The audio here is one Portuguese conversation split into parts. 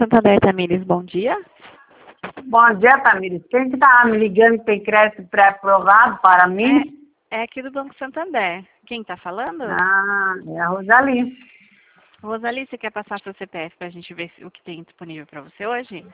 Santander, Tamires, bom dia. Bom dia, Tamires. Quem que tá me ligando que tem crédito pré-aprovado para mim? É aqui do Banco Santander. Quem tá falando? Ah, é a Rosali. Rosali, você quer passar seu CPF pra gente ver o que tem disponível para você hoje?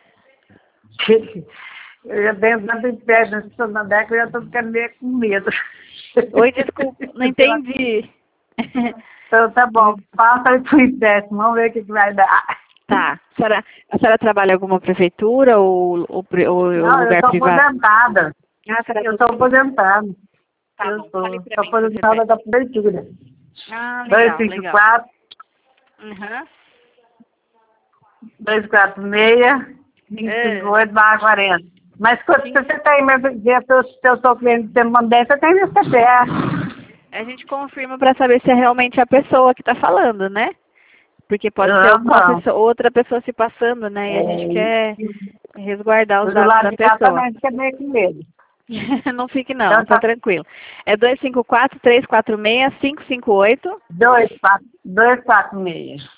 Eu já tenho tanto empréstimo no Santander que eu já estou ficando meio com medo. Oi, desculpa, não entendi. Então tá bom, passa aí pro empréstimo, vamos ver o que vai dar. Tá. A senhora trabalha em alguma prefeitura ou Não, eu lugar estou privado? aposentada. Ah, a senhora Eu estou aposentada. Tá Eu bom, fale estou pra mim seu aposentada CPF. da prefeitura. Ah, legal, legal. 254 Uhum. 246 558/40. Mas se você tem, mas se eu sou cliente de mandei, você tem meu CPF. A gente confirma para saber se é realmente a pessoa que está falando, né? Porque pode ser alguma Bom. pessoa, outra pessoa se passando, né? E a gente quer resguardar os Do dados lado da de cá pessoa. também fica meio com medo. Não fique não, Então tá tá. tranquilo. É 254-346-558. 246.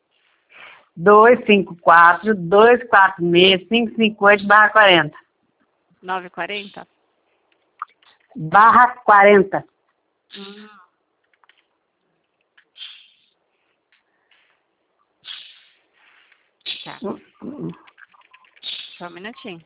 254-246-558/40. 940? /40. Tá, só um minutinho.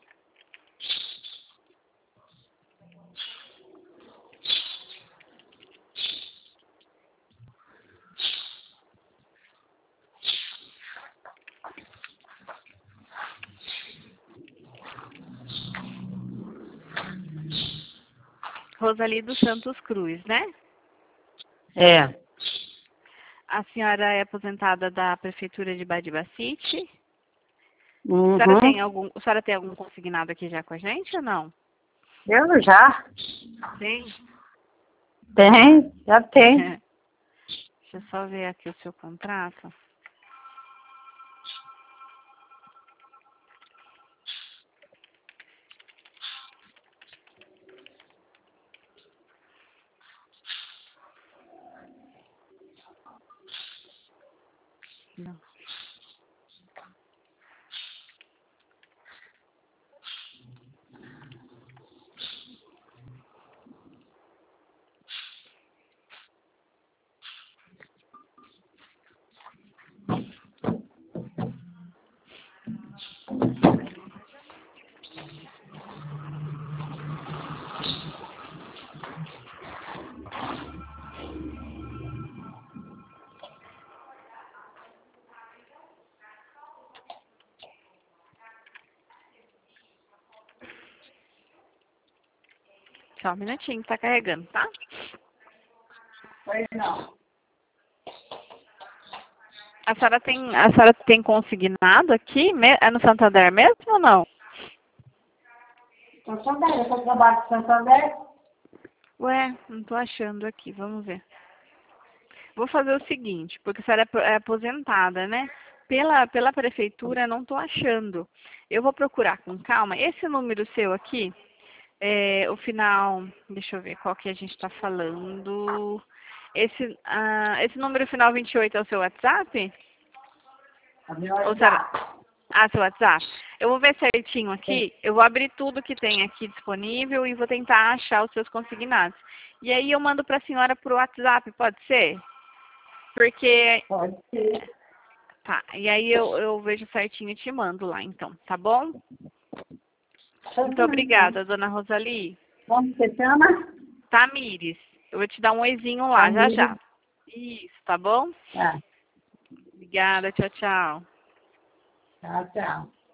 Rosali dos Santos Cruz, né? É. A senhora é aposentada da Prefeitura de Badibacite. Uhum. A senhora tem algum consignado aqui já com a gente ou não? Eu já. Tem. Tem, já tem. Deixa eu só ver aqui o seu contrato. Não. Só um minutinho, tá carregando, tá? Pois não. A senhora tem consignado aqui? É no Santander mesmo ou não? Santander, eu trabalho com Santander. Ué, não tô achando aqui, vamos ver. Vou fazer o seguinte, porque a senhora é aposentada, né? Pela prefeitura, não tô achando. Eu vou procurar com calma. Esse número seu aqui, o final, deixa eu ver qual que a gente tá falando. Esse número final 28 é o seu WhatsApp? Ou será? Ah, seu WhatsApp. Eu vou ver certinho aqui, eu vou abrir tudo que tem aqui disponível e vou tentar achar os seus consignados. E aí eu mando para a senhora por WhatsApp, pode ser? Porque... Pode ser. Tá, e aí eu vejo certinho e te mando lá, então, tá bom? Muito obrigada, dona Rosali. Como você chama? Tamires, eu vou te dar um oizinho lá, já Tamires. já. Isso, tá bom? Tá. Obrigada, tchau, tchau. Tchau, tchau.